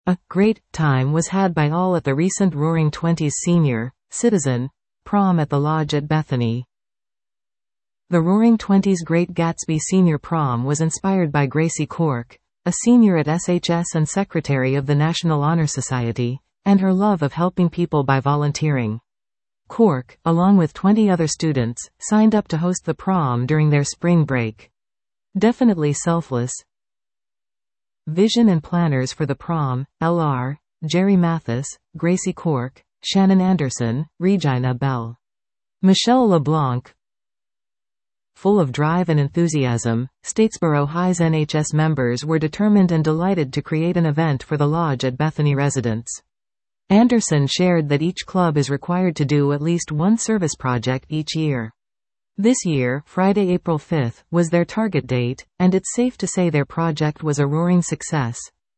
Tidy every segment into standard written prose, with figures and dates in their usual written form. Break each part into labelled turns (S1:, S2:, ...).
S1: A great time was had by all at the recent Roaring Twenties Senior Citizen Prom at the Lodge at Bethany. The Roaring Twenties Great Gatsby Senior Prom was inspired by Gracie Cork, a senior at SHS and secretary of the National Honor Society, and her love of helping people by volunteering. Cork, along with 20 other students, signed up to host the prom during their spring break. Definitely selfless. Vision and planners for the prom: L.R., Jerry Mathis, Gracie Cork, Shannon Anderson, Regina Bell. Michelle LeBlanc. Full of drive and enthusiasm, Statesboro High's NHS members were determined and delighted to create an event for the Lodge at Bethany residents. Anderson shared that each club is required to do at least one service project each year. This year, Friday, April 5, was their target date, and it's safe to say their project was a roaring success.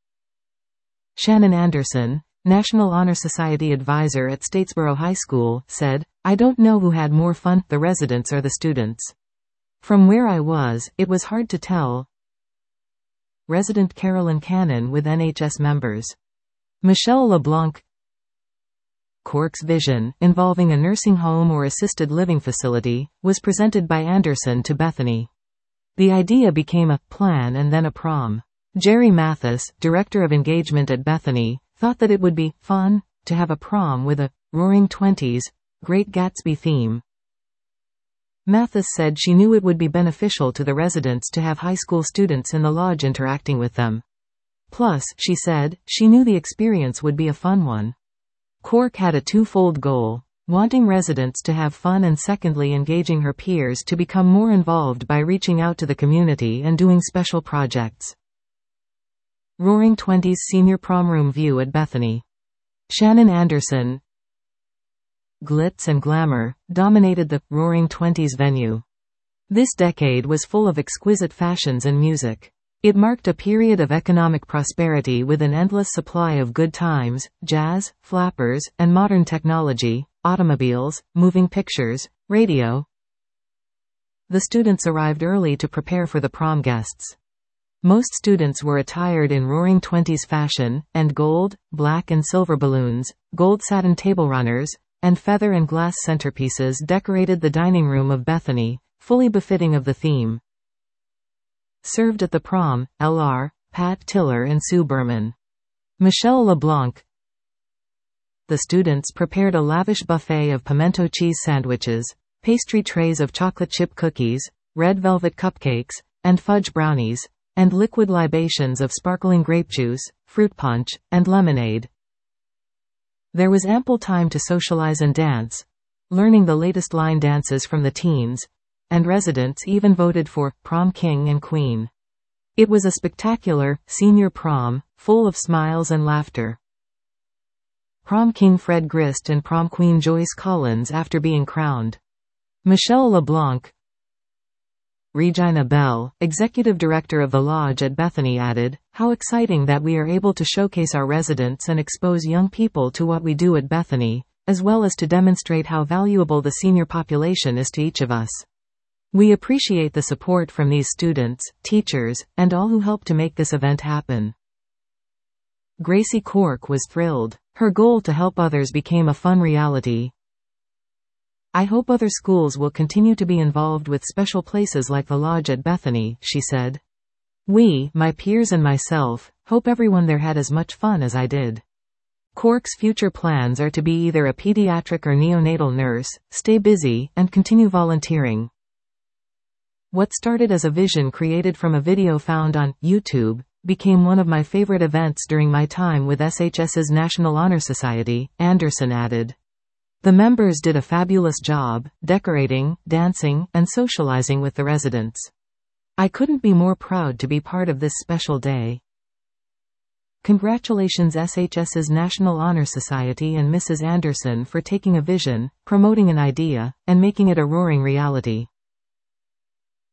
S1: Shannon Anderson, National Honor Society advisor at Statesboro High School, said, "I don't know who had more fun, the residents or the students. From where I was, it was hard to tell." Resident Carolyn Cannon with NHS members. Michelle LeBlanc. Cork's vision, involving a nursing home or assisted living facility, was presented by Anderson to Bethany. The idea became a plan and then a prom. Jerry Mathis, director of engagement at Bethany, thought that it would be fun to have a prom with a Roaring Twenties Great Gatsby theme. Mathis said she knew it would be beneficial to the residents to have high school students in the lodge interacting with them. Plus, she said, she knew the experience would be a fun one. Cork had a twofold goal: wanting residents to have fun and secondly engaging her peers to become more involved by reaching out to the community and doing special projects. Roaring Twenties Senior Prom Room View at Bethany. Shannon Anderson. Glitz and glamour dominated the Roaring Twenties venue. This decade was full of exquisite fashions and music. It marked a period of economic prosperity with an endless supply of good times, jazz, flappers, and modern technology, automobiles, moving pictures, radio. The students arrived early to prepare for the prom guests. Most students were attired in Roaring Twenties fashion, and gold, black and silver balloons, gold satin table runners, and feather and glass centerpieces decorated the dining room of Bethany, fully befitting of the theme. Served at the prom, L.R., Pat Tiller and Sue Berman. Michelle LeBlanc. The students prepared a lavish buffet of pimento cheese sandwiches, pastry trays of chocolate chip cookies, red velvet cupcakes, and fudge brownies, and liquid libations of sparkling grape juice, fruit punch, and lemonade. There was ample time to socialize and dance, learning the latest line dances from the teens, and residents even voted for Prom King and Queen. It was a spectacular, senior prom, full of smiles and laughter. Prom King Fred Grist and Prom Queen Joyce Collins after being crowned. Michelle LeBlanc. Regina Bell, executive director of the Lodge at Bethany, added, "How exciting that we are able to showcase our residents and expose young people to what we do at Bethany, as well as to demonstrate how valuable the senior population is to each of us. We appreciate the support from these students, teachers, and all who helped to make this event happen." Gracie Cork was thrilled. Her goal to help others became a fun reality. "I hope other schools will continue to be involved with special places like the Lodge at Bethany," she said. "We, my peers and myself, hope everyone there had as much fun as I did." Cork's future plans are to be either a pediatric or neonatal nurse, stay busy, and continue volunteering. What started as a vision created from a video found on YouTube became one of my favorite events during my time with SHS's National Honor Society, Anderson added. The members did a fabulous job, decorating, dancing, and socializing with the residents. I couldn't be more proud to be part of this special day. Congratulations SHS's National Honor Society and Mrs. Anderson for taking a vision, promoting an idea, and making it a roaring reality.